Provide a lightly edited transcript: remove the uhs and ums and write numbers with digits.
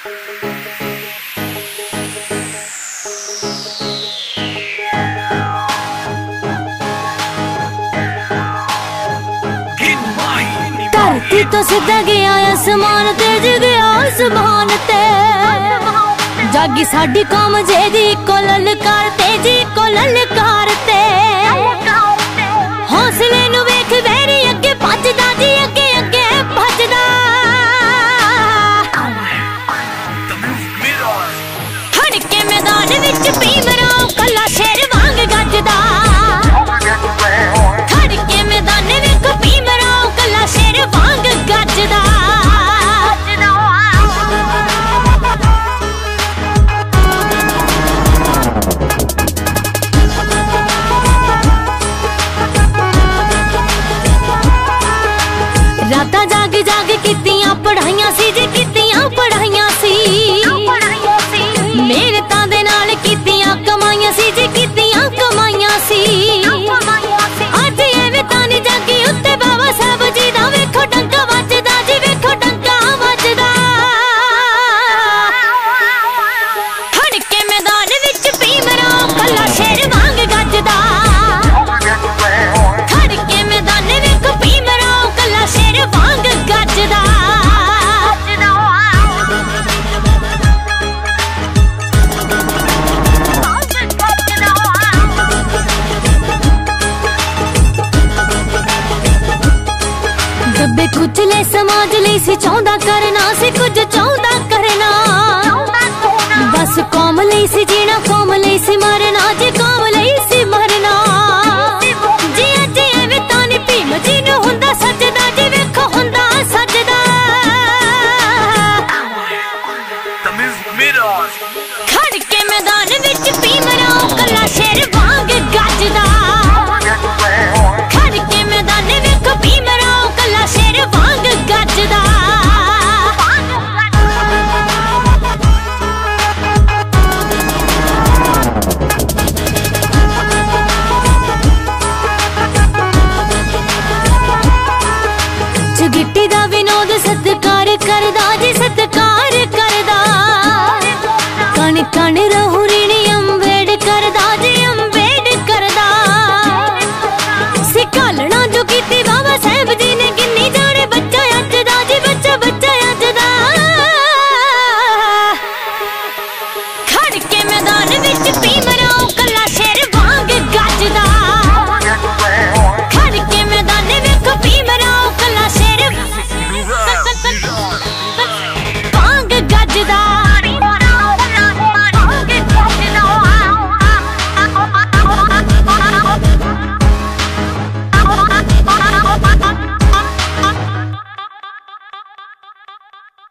धरती तो सीधा गया आसमान ते गया आसमान ते जागी साडी कौम जेदी को ललकार तेजी को ललकार ते हौसले नु वेख वैरी अगे भजदा जी अगे अगे भजदा खड़के मैदान विच भीमरा कला शेर वांग गजदा खड़के मैदान विच भीमरा कला शेर वांग गजदा रातां जाग जाग कीतियां पढ़ाइयां सी जी कीतियां पढ़ाइयां सी मेहनतां दे नाल कीतियां कमाइयां सी जी कीतियां कमाइयां सी अज एवें तां नी जागी उत्ते बाबा साहब जी दा वेखो डंका वजदा जी वेखो डंका वजदा खड़के मैदान विच भीमरा कला शेर वांग गजदा खड़के मैदान विच भीमरा कला शेर वांग गजदा दबे कुचले समाज लई सी चाहुंदा करना सी